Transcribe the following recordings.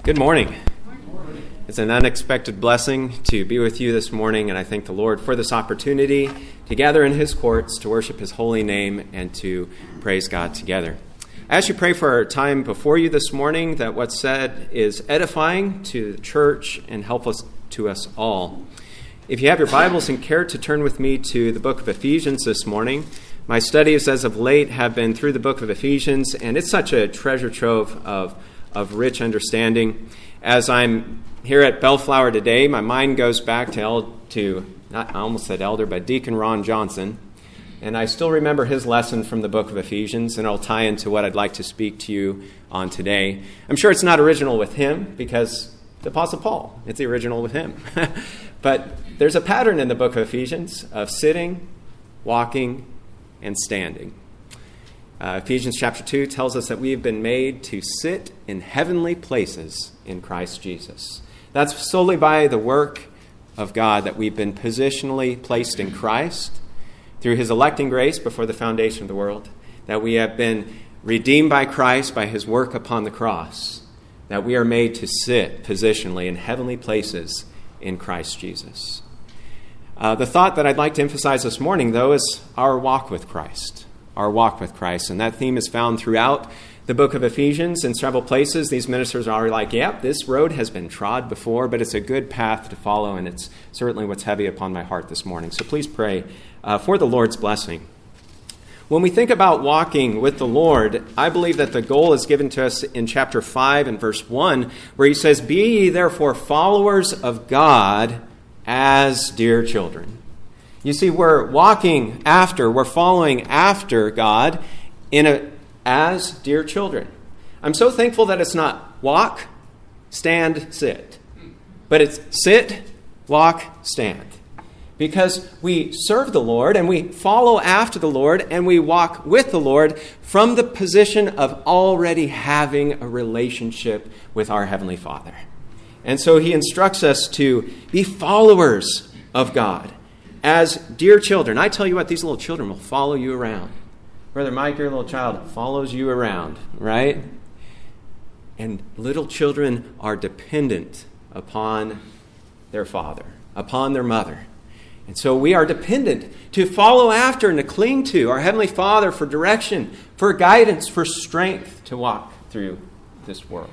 Good morning. It's an unexpected blessing to be with you this morning, and I thank the Lord for this opportunity to gather in His courts, to worship His holy name, and to praise God together. I ask you pray for our time before you this morning, that what's said is edifying to the church and helpful to us all. If you have your Bibles and care to turn with me to the book of Ephesians this morning, my studies as of late have been through the book of Ephesians, and it's such a treasure trove of rich understanding. As I'm here at Bellflower today, my mind goes back to I almost said elder, but Deacon Ron Johnson. And I still remember his lesson from the book of Ephesians, and it'll tie into what I'd like to speak to you on today. I'm sure it's not original with him, because the Apostle Paul, it's the original with him. But there's a pattern in the book of Ephesians of sitting, walking, and standing. Ephesians chapter 2 tells us that we have been made to sit in heavenly places in Christ Jesus. That's solely by the work of God that we've been positionally placed in Christ through His electing grace before the foundation of the world, that we have been redeemed by Christ by His work upon the cross, that we are made to sit positionally in heavenly places in Christ Jesus. The thought that I'd like to emphasize this morning, though, is our walk with Christ. Our walk with Christ. And that theme is found throughout the book of Ephesians in several places. These ministers are like, yep, this road has been trod before, but it's a good path to follow, and it's certainly what's heavy upon my heart this morning. So please pray for the Lord's blessing. When we think about walking with the Lord, I believe that the goal is given to us in chapter 5 and verse 1, where he says, "Be ye therefore followers of God as dear children." You see, we're following after God as dear children. I'm so thankful that it's not walk, stand, sit, but it's sit, walk, stand. Because we serve the Lord and we follow after the Lord and we walk with the Lord from the position of already having a relationship with our Heavenly Father. And so He instructs us to be followers of God as dear children. I tell you what, these little children will follow you around. Brother Mike, your little child follows you around, right? And little children are dependent upon their father, upon their mother. And so we are dependent to follow after and to cling to our Heavenly Father for direction, for guidance, for strength to walk through this world.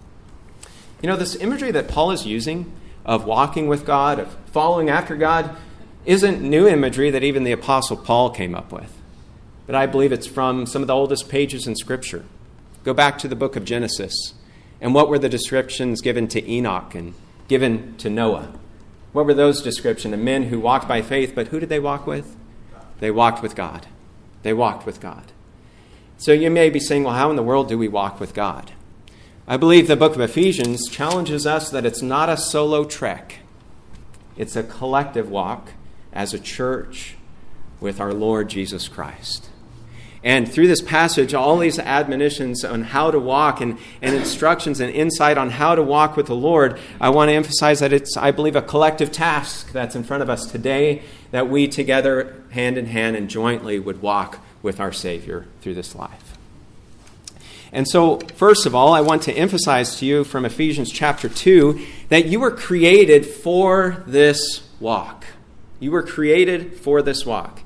You know, this imagery that Paul is using of walking with God, of following after God, isn't new imagery that even the Apostle Paul came up with. But I believe it's from some of the oldest pages in Scripture. Go back to the book of Genesis. And what were the descriptions given to Enoch and given to Noah? What were those descriptions of men who walked by faith, but who did they walk with? They walked with God. They walked with God. So you may be saying, well, how in the world do we walk with God? I believe the book of Ephesians challenges us that it's not a solo trek. It's a collective walk as a church with our Lord Jesus Christ. And through this passage, all these admonitions on how to walk and instructions and insight on how to walk with the Lord, I want to emphasize that it's, I believe, a collective task that's in front of us today, that we together, hand in hand and jointly, would walk with our Savior through this life. And so, first of all, I want to emphasize to you from Ephesians chapter 2 that you were created for this walk. You were created for this walk.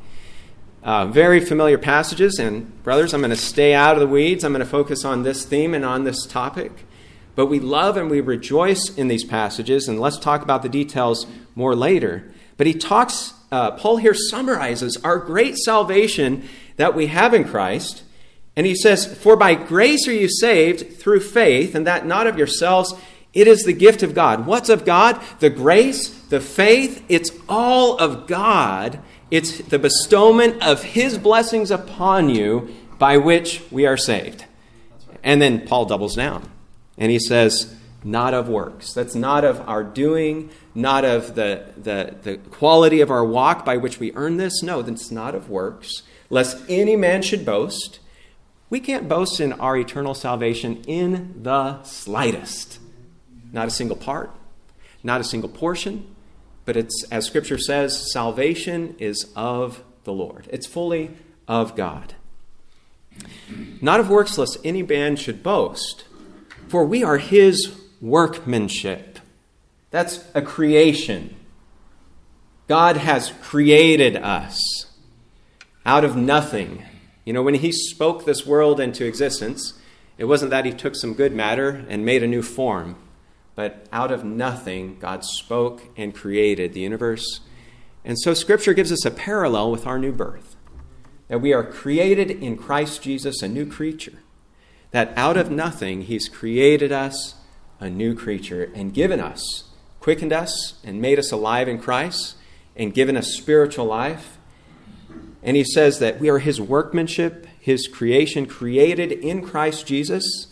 Very familiar passages, and brothers, I'm going to stay out of the weeds. I'm going to focus on this theme and on this topic. But we love and we rejoice in these passages, and let's talk about the details more later. But Paul here summarizes our great salvation that we have in Christ. And he says, "For by grace are you saved through faith, and that not of yourselves. It is the gift of God." What's of God? The grace, the faith, it's all of God. It's the bestowment of His blessings upon you by which we are saved. And then Paul doubles down. And he says, not of works. That's not of our doing, not of the quality of our walk by which we earn this. No, that's not of works, lest any man should boast. We can't boast in our eternal salvation in the slightest. Not a single part, not a single portion. But it's, as Scripture says, salvation is of the Lord. It's fully of God. Not of works, lest any man should boast. For we are his workmanship. That's a creation. God has created us out of nothing. When he spoke this world into existence, it wasn't that he took some good matter and made a new form, but out of nothing, God spoke and created the universe. And so Scripture gives us a parallel with our new birth, that we are created in Christ Jesus, a new creature, that out of nothing, he's created us a new creature and given us, quickened us and made us alive in Christ and given us spiritual life. And he says that we are his workmanship, his creation, created in Christ Jesus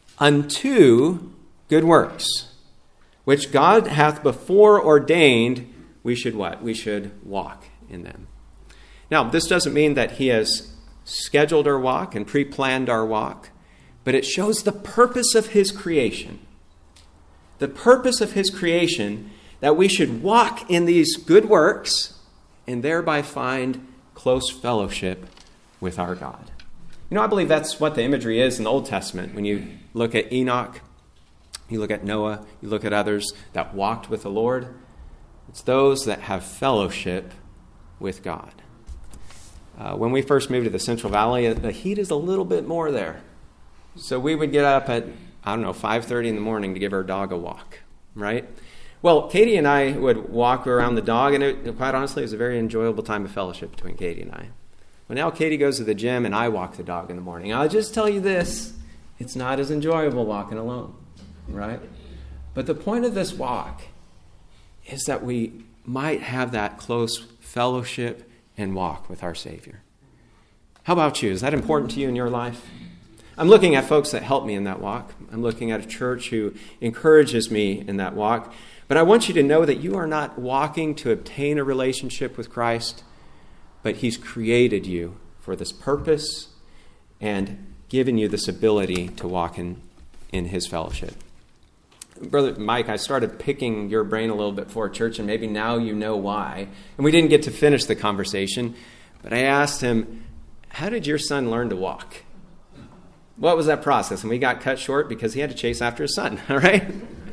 unto good works, which God hath before ordained we should what? We should walk in them. Now, this doesn't mean that he has scheduled our walk and pre-planned our walk, but it shows the purpose of his creation. The purpose of his creation, that we should walk in these good works and thereby find close fellowship with our God. I believe that's what the imagery is in the Old Testament. When you look at Enoch, you look at Noah, you look at others that walked with the Lord, it's those that have fellowship with God. When we first moved to the Central Valley, the heat is a little bit more there. So we would get up at, 5:30 in the morning to give our dog a walk, right? Well, Katie and I would walk around the dog, and quite honestly, it was a very enjoyable time of fellowship between Katie and I. But now Katie goes to the gym, and I walk the dog in the morning. I'll just tell you this, it's not as enjoyable walking alone, right? But the point of this walk is that we might have that close fellowship and walk with our Savior. How about you? Is that important to you in your life? I'm looking at folks that help me in that walk. I'm looking at a church who encourages me in that walk. But I want you to know that you are not walking to obtain a relationship with Christ, but he's created you for this purpose and given you this ability to walk in his fellowship. Brother Mike, I started picking your brain a little bit for church, and maybe now you know why. And we didn't get to finish the conversation, but I asked him, how did your son learn to walk? What was that process? And we got cut short because he had to chase after his son, all right?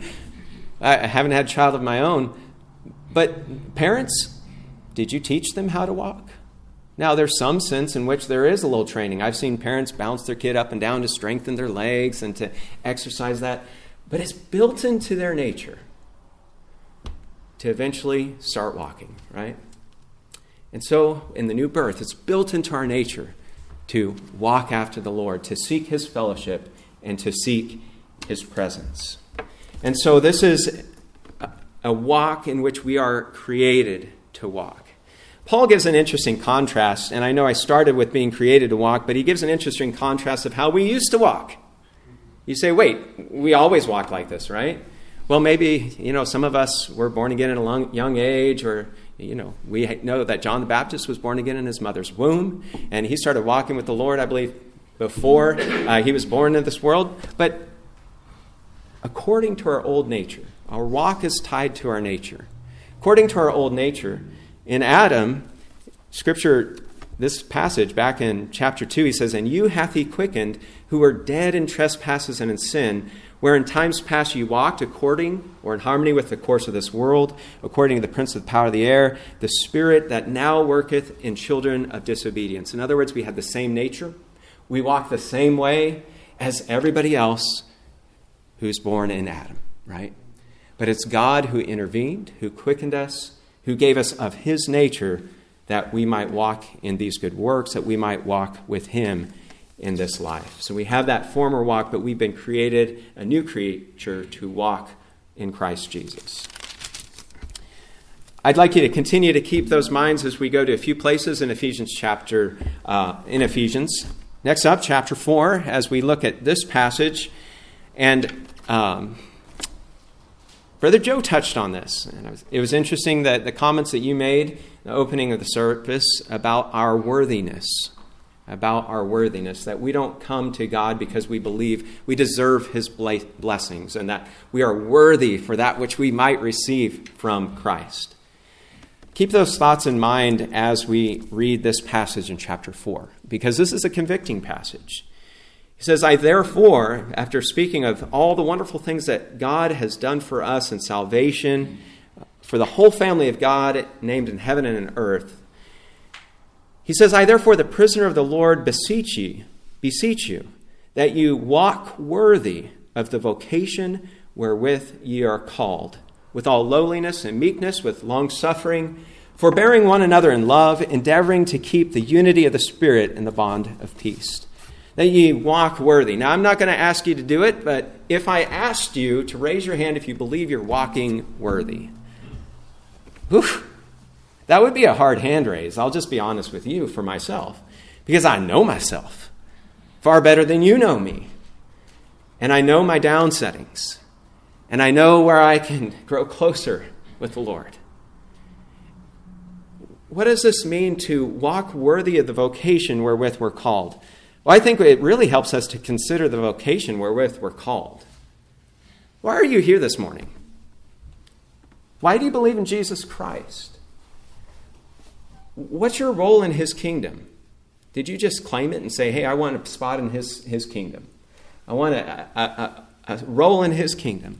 I haven't had a child of my own. But parents, did you teach them how to walk? Now, there's some sense in which there is a little training. I've seen parents bounce their kid up and down to strengthen their legs and to exercise that. But it's built into their nature to eventually start walking, right? And so, in the new birth, it's built into our nature to walk after the Lord, to seek his fellowship, and to seek his presence. And so this is a walk in which we are created to walk. Paul gives an interesting contrast, and I know I started with being created to walk, but he gives an interesting contrast of how we used to walk. You say, wait, we always walk like this, right? Well, maybe, some of us were born again at a young age, or, we know that John the Baptist was born again in his mother's womb, and he started walking with the Lord, I believe, before he was born into this world. But according to our old nature, our walk is tied to our nature. According to our old nature, in Adam, Scripture, this passage back in chapter 2, he says, "And you hath he quickened, who were dead in trespasses and in sin, where in times past you walked according or in harmony with the course of this world, according to the prince of the power of the air, the spirit that now worketh in children of disobedience." In other words, we had the same nature. We walk the same way as everybody else who's born in Adam, right? But it's God who intervened, who quickened us, who gave us of his nature that we might walk in these good works, that we might walk with him in this life. So we have that former walk, but we've been created a new creature to walk in Christ Jesus. I'd like you to continue to keep those minds as we go to a few places in Ephesians. Next up, chapter 4, as we look at this passage. And Brother Joe touched on this. And it was interesting that the comments that you made in the opening of the service about our worthiness, that we don't come to God because we believe we deserve his blessings and that we are worthy for that which we might receive from Christ. Keep those thoughts in mind as we read this passage in chapter 4, because this is a convicting passage. He says, I therefore, after speaking of all the wonderful things that God has done for us in salvation, for the whole family of God named in heaven and in earth, he says, I therefore, the prisoner of the Lord, beseech you, that you walk worthy of the vocation wherewith ye are called, with all lowliness and meekness, with long-suffering, forbearing one another in love, endeavoring to keep the unity of the Spirit in the bond of peace. That ye walk worthy. Now, I'm not going to ask you to do it, but if I asked you to raise your hand if you believe you're walking worthy, that would be a hard hand raise. I'll just be honest with you for myself, because I know myself far better than you know me. And I know my down settings. And I know where I can grow closer with the Lord. What does this mean to walk worthy of the vocation wherewith we're called? Well, I think it really helps us to consider the vocation wherewith we're called. Why are you here this morning? Why do you believe in Jesus Christ? What's your role in his kingdom? Did you just claim it and say, hey, I want a spot in his kingdom? I want a role in his kingdom.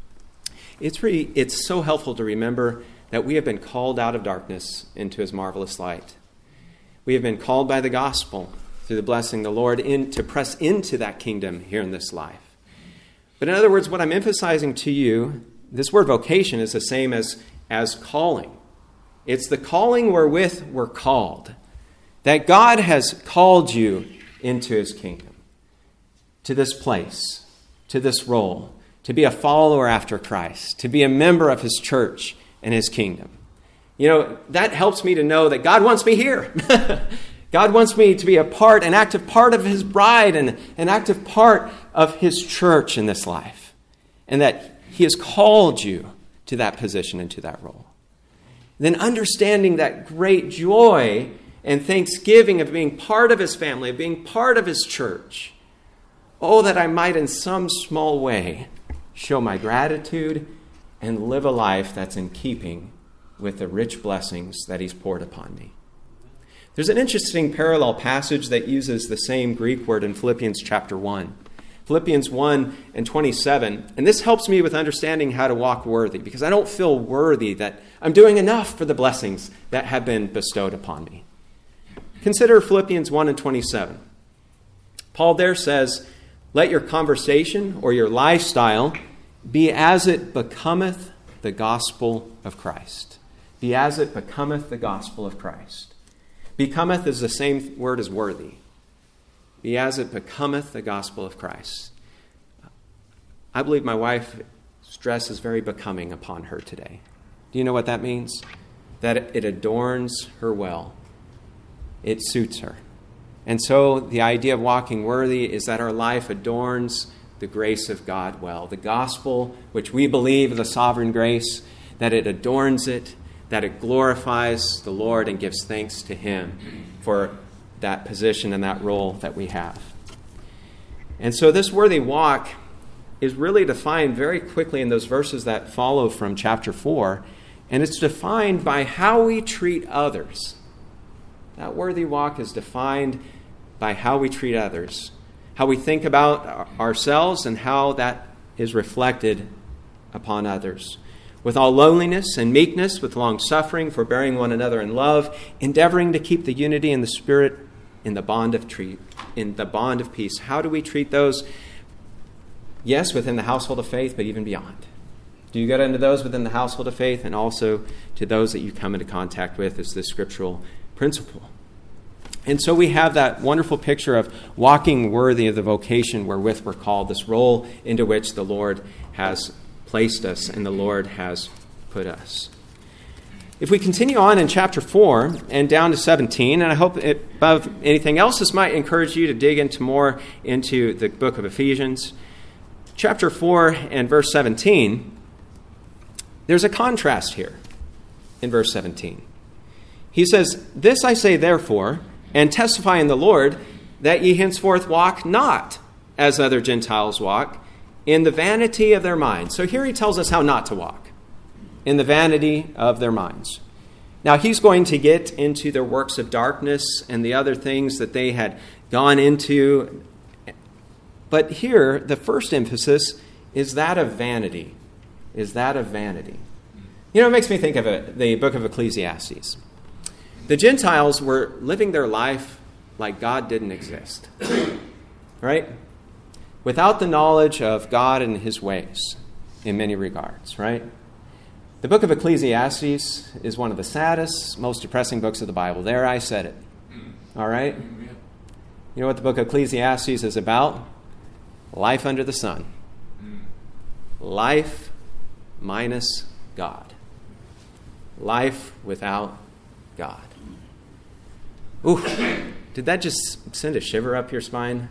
It's so helpful to remember that we have been called out of darkness into his marvelous light. We have been called by the gospel through the blessing of the Lord to press into that kingdom here in this life. But in other words, what I'm emphasizing to you, this word vocation is the same as calling. It's the calling wherewith we're called. That God has called you into his kingdom, to this place, to this role, to be a follower after Christ, to be a member of his church and his kingdom. You know, that helps me to know that God wants me here. God wants me to be an active part of his bride and an active part of his church in this life. And that he has called you to that position and to that role. Then understanding that great joy and thanksgiving of being part of his family, of being part of his church. Oh, that I might in some small way show my gratitude and live a life that's in keeping with the rich blessings that he's poured upon me. There's an interesting parallel passage that uses the same Greek word in Philippians chapter 1. Philippians 1 and 27. And this helps me with understanding how to walk worthy, because I don't feel worthy that I'm doing enough for the blessings that have been bestowed upon me. Consider Philippians 1 and 27. Paul there says, let your conversation or your lifestyle be as it becometh the gospel of Christ. Be as it becometh the gospel of Christ. Becometh is the same word as worthy. Be as it becometh the gospel of Christ. I believe my wife's dress is very becoming upon her today. Do you know what that means? That it adorns her well. It suits her. And so the idea of walking worthy is that our life adorns the grace of God well. The gospel, which we believe is a sovereign grace, that it adorns it, that it glorifies the Lord and gives thanks to him for that position and that role that we have. And so this worthy walk is really defined very quickly in those verses that follow from chapter 4, and it's defined by how we treat others. That worthy walk is defined by how we treat others, how we think about ourselves, and how that is reflected upon others. With all lowliness and meekness, with long-suffering, forbearing one another in love, endeavoring to keep the unity in the Spirit in the bond of peace. How do we treat those? Yes, within the household of faith, but even beyond. Do you get into those within the household of faith, and also to those that you come into contact with as this scriptural principle? And so we have that wonderful picture of walking worthy of the vocation wherewith we're called, this role into which the Lord has placed us and the Lord has put us. If we continue on in chapter 4 and down to 17, and I hope above anything else, this might encourage you to dig more into the book of Ephesians. Chapter 4 and verse 17, there's a contrast here in verse 17. He says, this I say therefore, and testify in the Lord, that ye henceforth walk not as other Gentiles walk, in the vanity of their minds. So here he tells us how not to walk, in the vanity of their minds. Now he's going to get into their works of darkness and the other things that they had gone into But here, the first emphasis is that of vanity. Is that of vanity. You know, it makes me think of the book of Ecclesiastes. The Gentiles were living their life like God didn't exist. Right? Without the knowledge of God and his ways in many regards, right? The book of Ecclesiastes is one of the saddest, most depressing books of the Bible. There, I said it. All right? You know what the book of Ecclesiastes is about? Life under the sun. Life minus God. Life without God. Ooh, did that just send a shiver up your spine?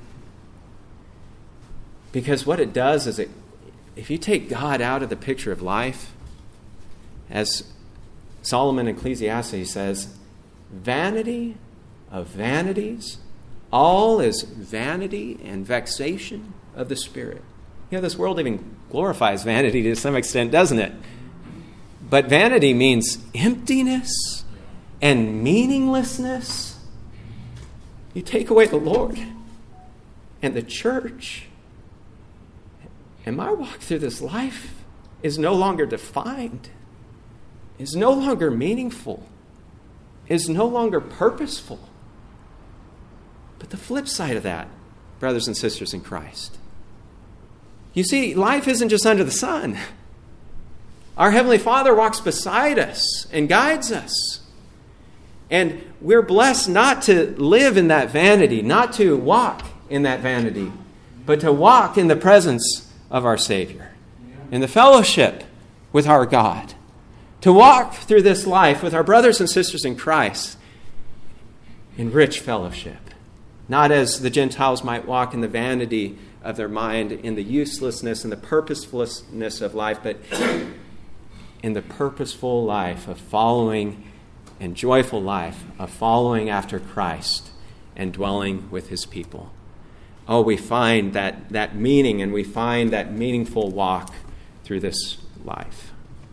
Because what it does is if you take God out of the picture of life, as Solomon in Ecclesiastes says, vanity of vanities, all is vanity and vexation of the spirit. You know, this world even glorifies vanity to some extent, doesn't it? But vanity means emptiness and meaninglessness. You take away the Lord and the church, and my walk through this life is no longer defined, is no longer meaningful, is no longer purposeful. But the flip side of that, brothers and sisters in Christ, you see, life isn't just under the sun. Our Heavenly Father walks beside us and guides us. And we're blessed not to live in that vanity, not to walk in that vanity, but to walk in the presence of our Savior, in the fellowship with our God, to walk through this life with our brothers and sisters in Christ in rich fellowship, not as the Gentiles might walk in the vanity of their mind, in the uselessness and the purposelessness of life, but in the purposeful life of following and joyful life of following after Christ and dwelling with his people. Oh, we find that meaning, and we find that meaningful walk through this life.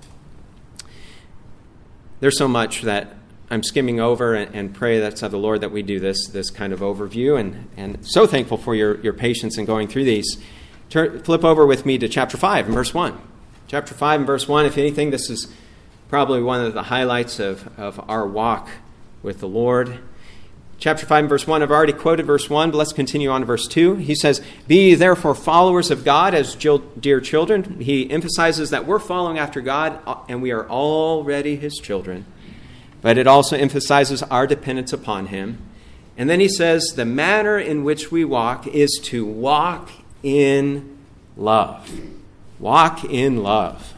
There's so much that I'm skimming over, and pray that's of the Lord that we do this kind of overview, and so thankful for your patience in going through these. Flip over with me to chapter 5 and verse 1. Chapter 5 and verse 1, if anything, this is probably one of the highlights of our walk with the Lord. Chapter 5 and verse 1, I've already quoted verse 1, but let's continue on to verse 2. He says, "Be ye therefore followers of God as dear children." He emphasizes that we're following after God, and we are already his children. But it also emphasizes our dependence upon him. And then he says, the manner in which we walk is to walk in love. Walk in love.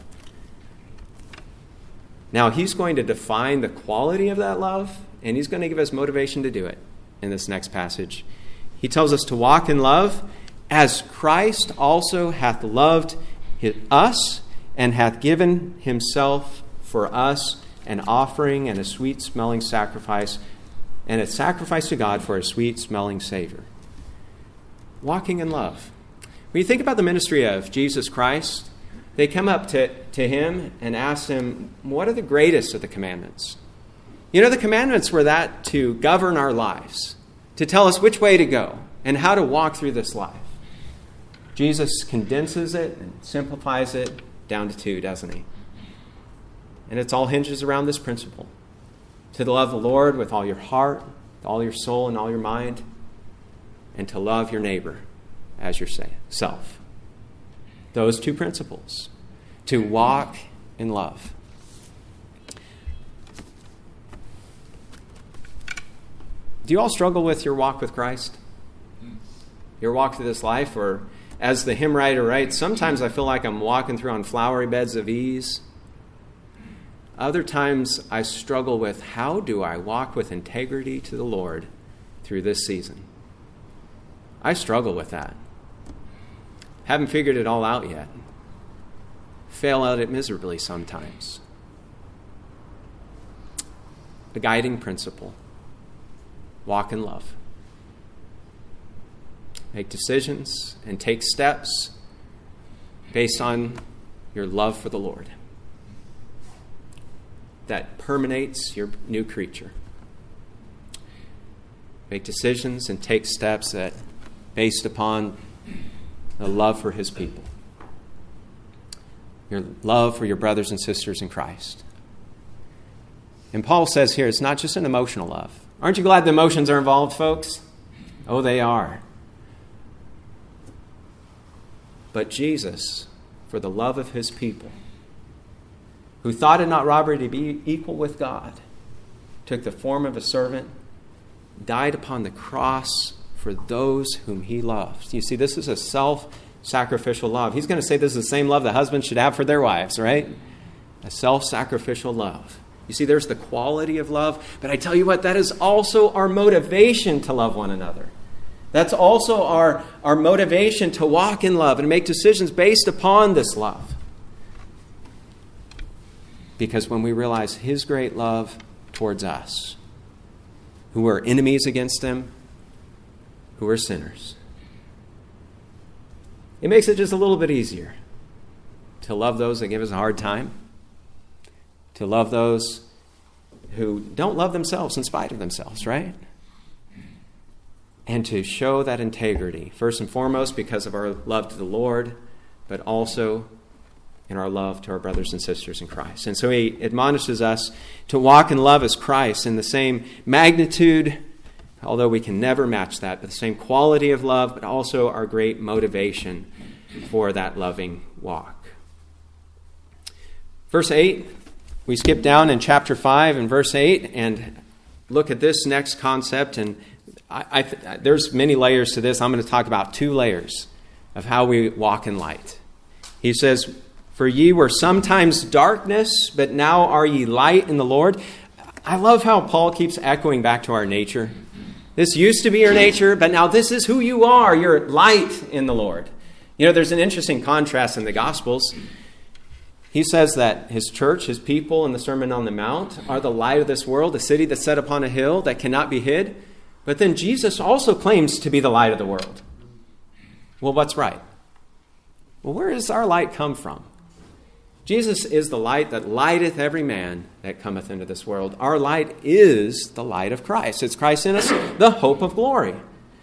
Now, he's going to define the quality of that love, and he's going to give us motivation to do it in this next passage. He tells us to walk in love as Christ also hath loved us and hath given himself for us, an offering and a sweet-smelling sacrifice, and a sacrifice to God for a sweet-smelling Savior. Walking in love. When you think about the ministry of Jesus Christ, they come up to him and ask him, what are the greatest of the commandments? You know, the commandments were that to govern our lives, to tell us which way to go and how to walk through this life. Jesus condenses it and simplifies it down to 2, doesn't he? And it's all hinges around this principle. To love the Lord with all your heart, all your soul, and all your mind, and to love your neighbor as yourself. Those 2 principles. To walk in love. Do you all struggle with your walk with Christ? Your walk through this life? Or as the hymn writer writes, sometimes I feel like I'm walking through on flowery beds of ease. Other times I struggle with, how do I walk with integrity to the Lord through this season? I struggle with that. Haven't figured it all out yet. Fail at it miserably sometimes. The guiding principle. Walk in love. Make decisions and take steps based on your love for the Lord. That permeates your new creature. Make decisions and take steps that based upon the love for his people. Your love for your brothers and sisters in Christ. And Paul says here, it's not just an emotional love. Aren't you glad the emotions are involved, folks? Oh, they are. But Jesus, for the love of his people, who thought it not robbery to be equal with God, took the form of a servant, died upon the cross for those whom he loves. You see, this is a self-sacrificial love. He's going to say this is the same love that husbands should have for their wives, right? A self-sacrificial love. You see, there's the quality of love, but I tell you what, that is also our motivation to love one another. That's also our motivation to walk in love and make decisions based upon this love. Because when we realize his great love towards us, who are enemies against him, who are sinners, it makes it just a little bit easier to love those that give us a hard time, to love those who don't love themselves in spite of themselves, right? And to show that integrity, first and foremost because of our love to the Lord, but also in our love to our brothers and sisters in Christ. And so he admonishes us to walk in love as Christ in the same magnitude, although we can never match that, but the same quality of love, but also our great motivation for that loving walk. Verse 8, we skip down in chapter 5 and verse 8 and look at this next concept. And there's many layers to this. I'm going to talk about 2 layers of how we walk in light. He says, "For ye were sometimes darkness, but now are ye light in the Lord." I love how Paul keeps echoing back to our nature. This used to be your nature, but now this is who you are. You're light in the Lord. You know, there's an interesting contrast in the Gospels. He says that his church, his people in the Sermon on the Mount are the light of this world, a city that's set upon a hill that cannot be hid. But then Jesus also claims to be the light of the world. Well, what's right? Well, where does our light come from? Jesus is the light that lighteth every man that cometh into this world. Our light is the light of Christ. It's Christ in us, the hope of glory.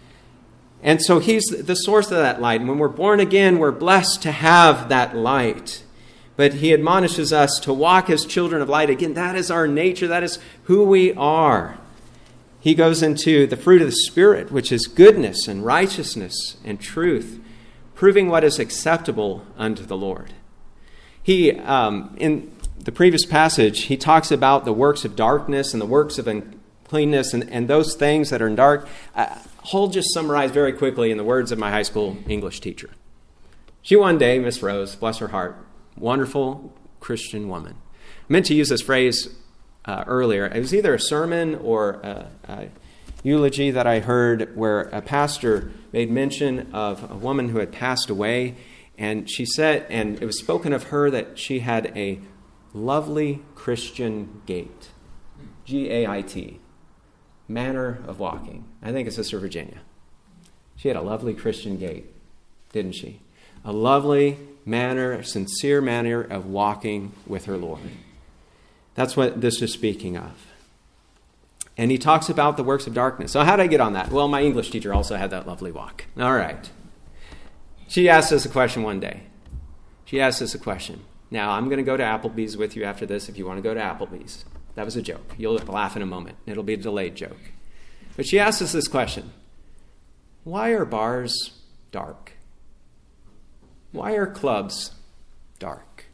And so he's the source of that light. And when we're born again, we're blessed to have that light. But he admonishes us to walk as children of light. Again, that is our nature. That is who we are. He goes into the fruit of the Spirit, which is goodness and righteousness and truth, proving what is acceptable unto the Lord. He, in the previous passage, he talks about the works of darkness and the works of uncleanness and those things that are in dark. I'll just summarize very quickly in the words of my high school English teacher. She one day, Miss Rose, bless her heart, wonderful Christian woman. I meant to use this phrase earlier. It was either a sermon or a eulogy that I heard where a pastor made mention of a woman who had passed away. And she said, and it was spoken of her that she had a lovely Christian gait. G-A-I-T. Manner of walking. I think it's Sister Virginia. She had a lovely Christian gait, didn't she? A lovely manner, a sincere manner of walking with her Lord. That's what this is speaking of. And he talks about the works of darkness. So how did I get on that? Well, my English teacher also had that lovely walk. All right. She asked us a question one day. She asked us a question. Now, I'm going to go to Applebee's with you after this if you want to go to Applebee's. That was a joke. You'll laugh in a moment. It'll be a delayed joke. But she asked us this question. Why are bars dark? Why are clubs dark?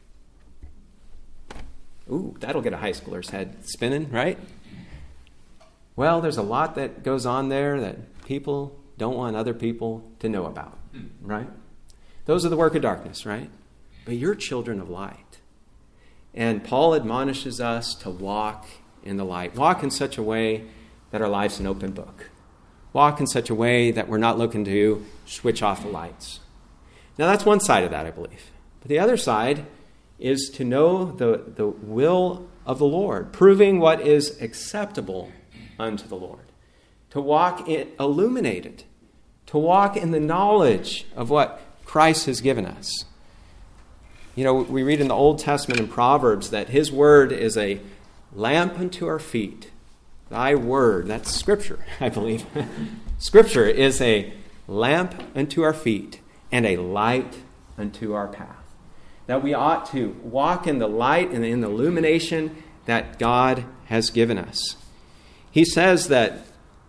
Ooh, that'll get a high schooler's head spinning, right? Well, there's a lot that goes on there that people don't want other people to know about, right? Those are the work of darkness, right? But you're children of light. And Paul admonishes us to walk in the light. Walk in such a way that our life's an open book. Walk in such a way that we're not looking to switch off the lights. Now, that's one side of that, I believe. But the other side is to know the will of the Lord, proving what is acceptable unto the Lord. To walk illuminated. To walk in the knowledge of what Christ has given us. You know, we read in the Old Testament in Proverbs that his word is a lamp unto our feet. Thy word, that's Scripture, I believe. Scripture is a lamp unto our feet and a light unto our path. That we ought to walk in the light and in the illumination that God has given us. He says that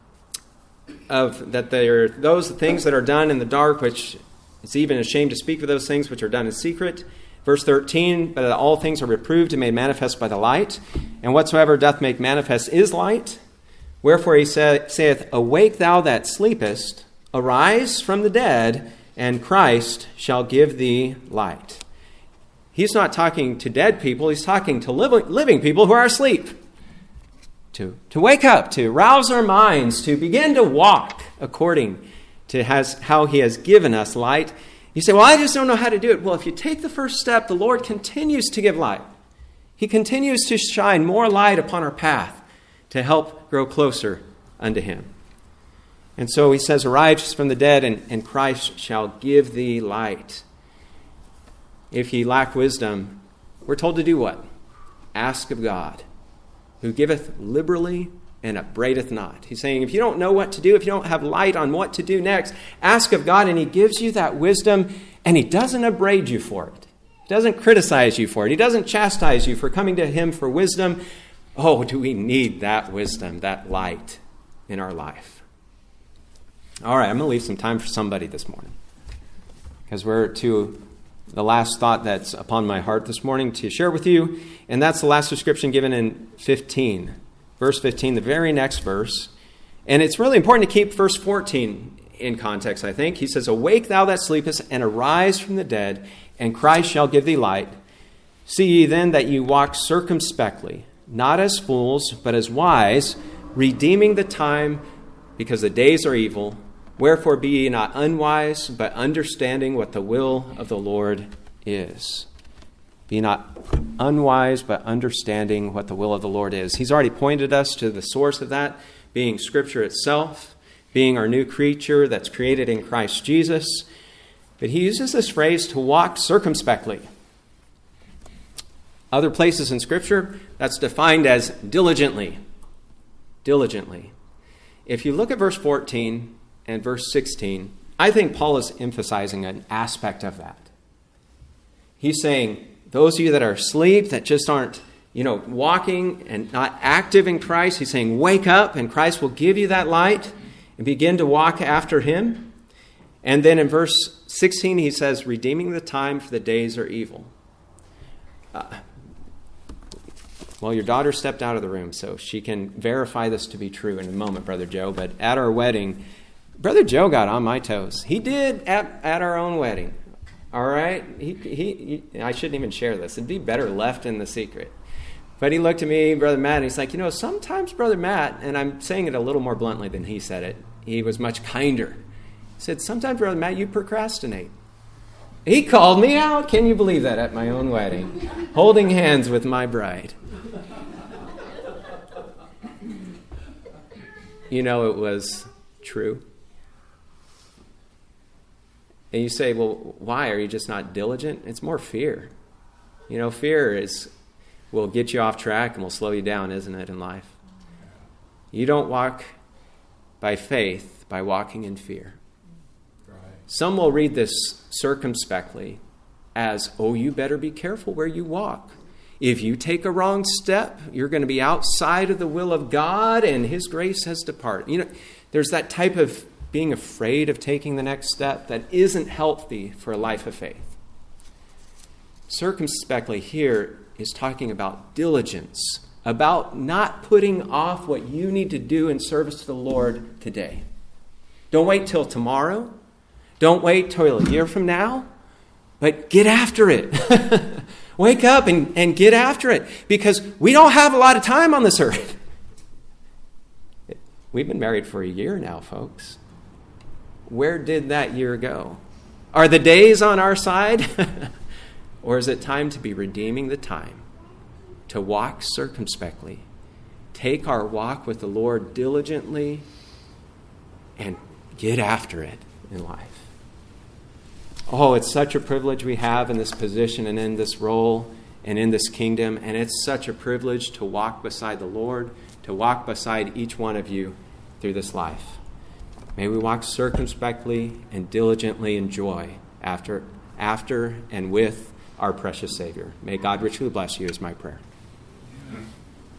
there are those things that are done in the dark, which it's even ashamed to speak of those things which are done in secret. Verse 13, but all things are reproved and made manifest by the light, and whatsoever doth make manifest is light. Wherefore he saith, awake thou that sleepest, arise from the dead, and Christ shall give thee light. He's not talking to dead people, he's talking to living people who are asleep. To wake up, to rouse our minds, to begin to walk according to how he has given us light. You say, well, I just don't know how to do it. Well, if you take the first step, the Lord continues to give light. He continues to shine more light upon our path to help grow closer unto him. And so he says, arise from the dead, and Christ shall give thee light. If ye lack wisdom, we're told to do what? Ask of God, who giveth liberally and upbraideth not. He's saying, if you don't know what to do, if you don't have light on what to do next, ask of God, and he gives you that wisdom, and he doesn't upbraid you for it. He doesn't criticize you for it. He doesn't chastise you for coming to him for wisdom. Oh, do we need that wisdom, that light in our life? All right, I'm going to leave some time for somebody this morning, because we're to the last thought that's upon my heart this morning to share with you, and that's the last description given in 15. Verse 15, the very next verse. And it's really important to keep verse 14 in context, I think. He says, awake thou that sleepest, and arise from the dead, and Christ shall give thee light. See ye then that ye walk circumspectly, not as fools, but as wise, redeeming the time, because the days are evil. Wherefore be ye not unwise, but understanding what the will of the Lord is. Be not unwise, but understanding what the will of the Lord is. He's already pointed us to the source of that, being Scripture itself, being our new creature that's created in Christ Jesus. But he uses this phrase to walk circumspectly. Other places in Scripture, that's defined as diligently. Diligently. If you look at verse 14 and verse 16, I think Paul is emphasizing an aspect of that. He's saying, those of you that are asleep, that just aren't, walking and not active in Christ, he's saying, wake up, and Christ will give you that light and begin to walk after him. And then in verse 16, he says, redeeming the time, for the days are evil. Well, your daughter stepped out of the room, so she can verify this to be true in a moment, Brother Joe. But at our wedding, Brother Joe got on my toes. He did at our own wedding. All right? He I shouldn't even share this. It'd be better left in the secret. But he looked at me, Brother Matt, and he's like, sometimes Brother Matt, and I'm saying it a little more bluntly than he said it. He was much kinder. He said, sometimes, Brother Matt, you procrastinate. He called me out. Can you believe that, at my own wedding? Holding hands with my bride. It was true. And you say, well, why? Are you just not diligent? It's more fear. Fear will get you off track and will slow you down, isn't it, in life? You don't walk by faith by walking in fear. Right. Some will read this circumspectly as, you better be careful where you walk. If you take a wrong step, you're going to be outside of the will of God and his grace has departed. There's that type of being afraid of taking the next step that isn't healthy for a life of faith. Circumspectly here is talking about diligence, about not putting off what you need to do in service to the Lord today. Don't wait till tomorrow. Don't wait till a year from now, but get after it. Wake up and get after it, because we don't have a lot of time on this earth. We've been married for a year now, folks. Where did that year go? Are the days on our side? Or is it time to be redeeming the time, to walk circumspectly, take our walk with the Lord diligently, and get after it in life? Oh, it's such a privilege we have in this position and in this role and in this kingdom, and it's such a privilege to walk beside the Lord, to walk beside each one of you through this life. May we walk circumspectly and diligently in joy after and with our precious Savior. May God richly bless you is my prayer. Amen.